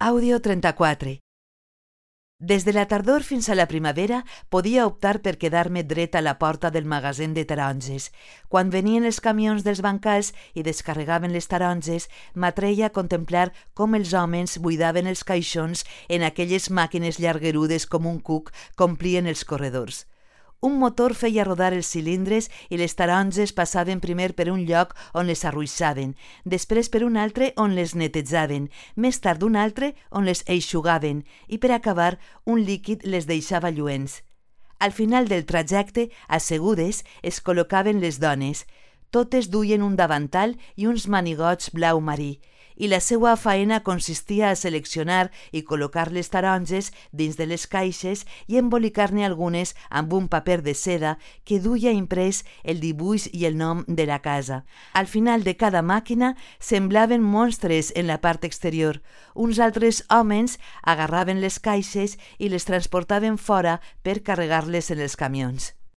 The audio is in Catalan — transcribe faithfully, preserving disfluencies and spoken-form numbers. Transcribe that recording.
Àudio trenta-quatre. Des de la tardor fins a la primavera podia optar per quedar-me dret a la porta del magasin de taronges. Quan venien els camions dels bancals i descarregaven les taronges, m'atreia a contemplar com els homes buidaven els caixons en aquelles màquines llarguerudes com un cuc que omplien els corredors. Un motor feia rodar els cilindres i les taronges passaven primer per un lloc on les arruixaven, després per un altre on les netejaven, més tard un altre on les eixugaven i per acabar un líquid les deixava lluents. Al final del trajecte, assegudes, es col·locaven les dones. Totes duien un davantal i uns manigots blau marí, i la seva faena consistia a seleccionar i col·locar les taronges dins de les caixes i embolicar-ne algunes amb un paper de seda que duia imprès el dibuix i el nom de la casa. Al final de cada màquina semblaven monstres en la part exterior. Uns altres homes agarraven les caixes i les transportaven fora per carregar-les en els camions.